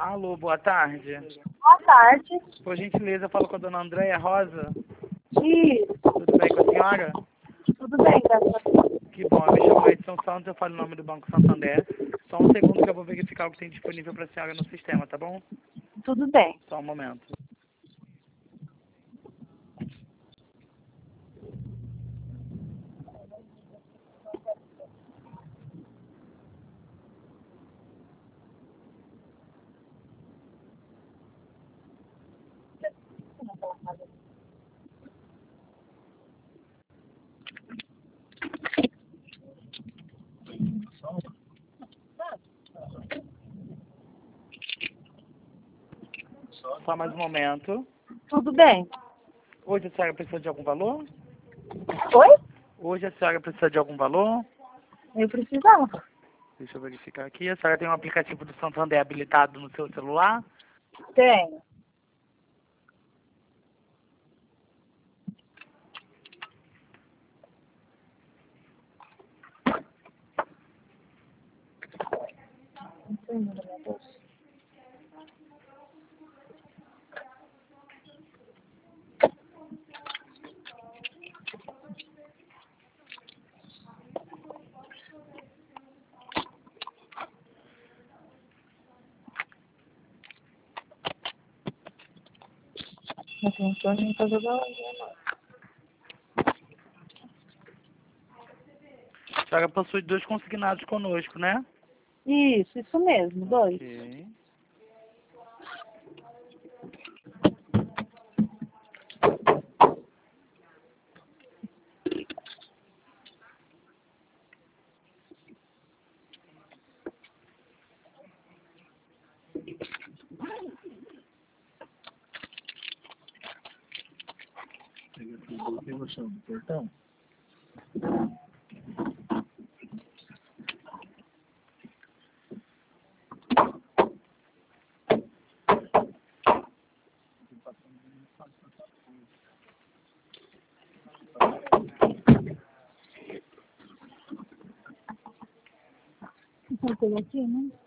Alô, boa tarde. Boa tarde. Por gentileza, eu falo com a dona Andréia Rosa. Isso. Tudo bem com a senhora? Tudo bem, graças a Deus. Que bom, eu me chamo Edson Santos, eu falo em nome do Banco Santander. Só um segundo que eu vou verificar o que tem disponível para a senhora no sistema, tá bom? Tudo bem. Só um momento. Só mais um momento. Tudo bem. Hoje a senhora precisa de algum valor? Oi? Hoje a senhora precisa de algum valor? Eu precisava. Deixa eu verificar aqui. A senhora tem um aplicativo do Santander habilitado no seu celular? Tenho. Não funciona em casa da A senhora possui 2 consignados conosco, né? Isso mesmo, 2. Ok. Eu chamo do portão. Uma coisa aqui, né?